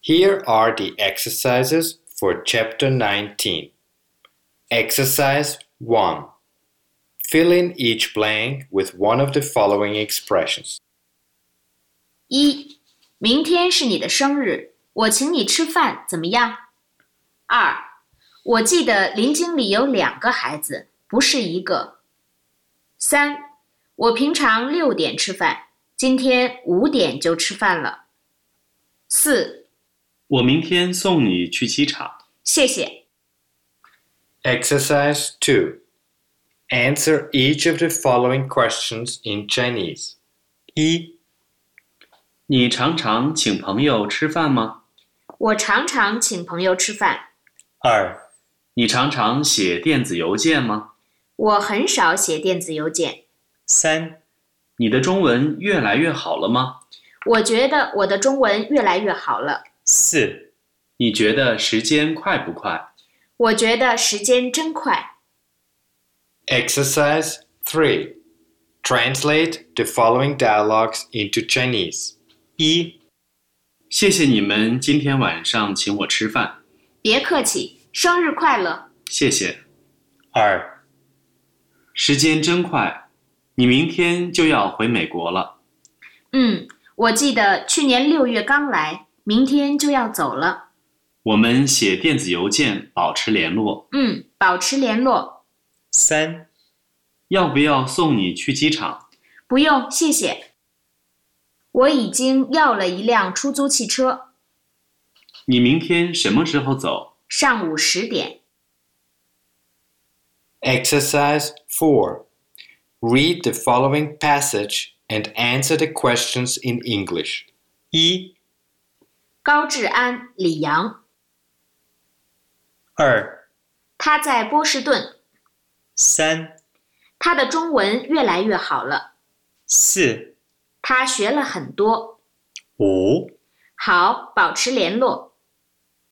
Here are the exercises for Chapter 19. Exercise 1. Fill in each blank with one of the following expressions. 1. 明天是你的生日，我请你吃饭，怎么样？2. 我记得林经理有2个孩子，不是1个。3. 我平常6点吃饭，今天5点就吃饭了。4. 我明天送你去机场。 谢谢。 Exercise 2. Answer each of the following questions in Chinese. 1. 你常常请朋友吃饭吗？ 我常常请朋友吃饭。 2. 你常常写电子邮件吗？ 我很少写电子邮件。 3. 你的中文越来越好了吗？ 我觉得我的中文越来越好了。 4. 你觉得时间快不快？ 我觉得时间真快。 Exercise 3. Translate the following dialogues into Chinese. 1. 谢谢你们今天晚上请我吃饭。 别客气，生日快乐。 谢谢。2. 时间真快，你明天就要回美国了。 我记得去年6月刚来，明天就要走了。 我们写电子邮件保持联络。 保持联络。 3. 要不要送你去机场？ 不用，谢谢。我已经要了一辆出租汽车。 你明天什么时候走？ 上午10点。 Exercise 4. Read the following passage and answer the questions in English. 1. 高志安、李阳。 2. 他在波士顿。 3. 他的中文越来越好了。 4. 他学了很多。 5. 好，保持联络。